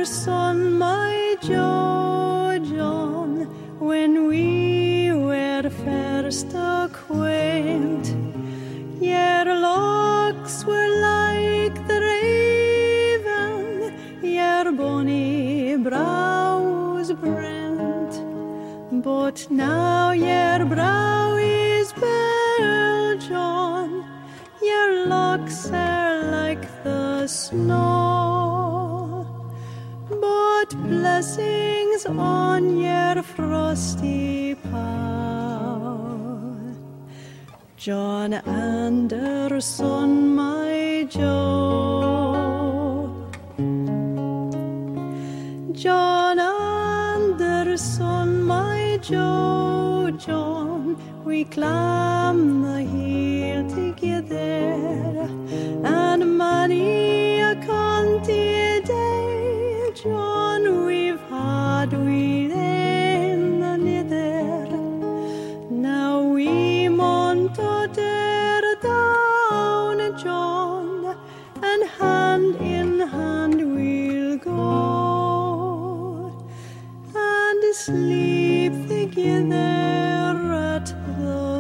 Anderson, my Jo John, when we were first acquaint, your locks were like the raven, your bonny brows brent, but now your brow is bare, John, your locks are like the snow, but blessings on your frosty power, John Anderson, my Jo. John Anderson, my Jo John, we climb the hill together, and many a conty day, John, we've had within the nether. Now we maun totter down, John, and hand in hand we'll go, and sleep together at the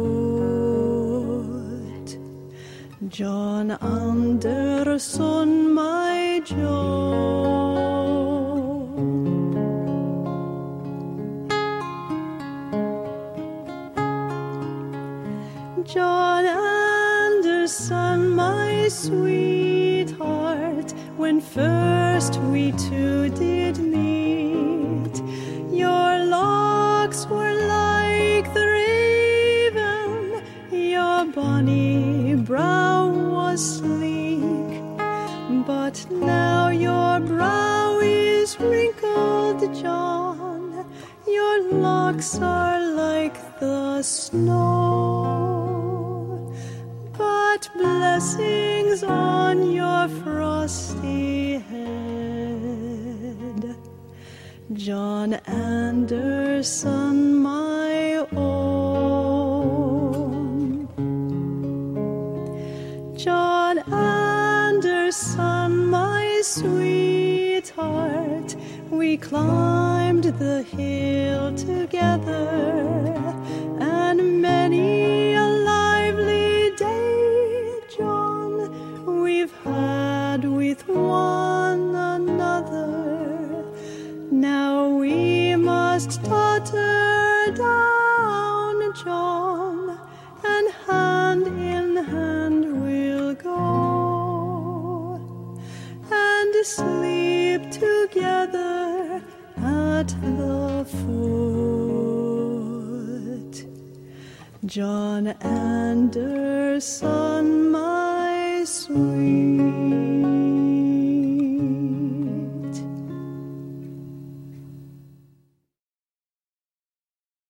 foot, John Anderson, my Jo. John Anderson, my sweetheart, when first we two did meet, your locks were like the raven, your bonny brow was sleek, but now your brow is wrinkled, John, your locks are like the snow, but blessings on your frosty head, John Anderson, my own. John Anderson, my sweetheart, we climbed the hill together, and many a lively day, John, we've had with one another. Now we must totter down, John, and hand in hand we'll go, and sleep together at the foot, John Anderson,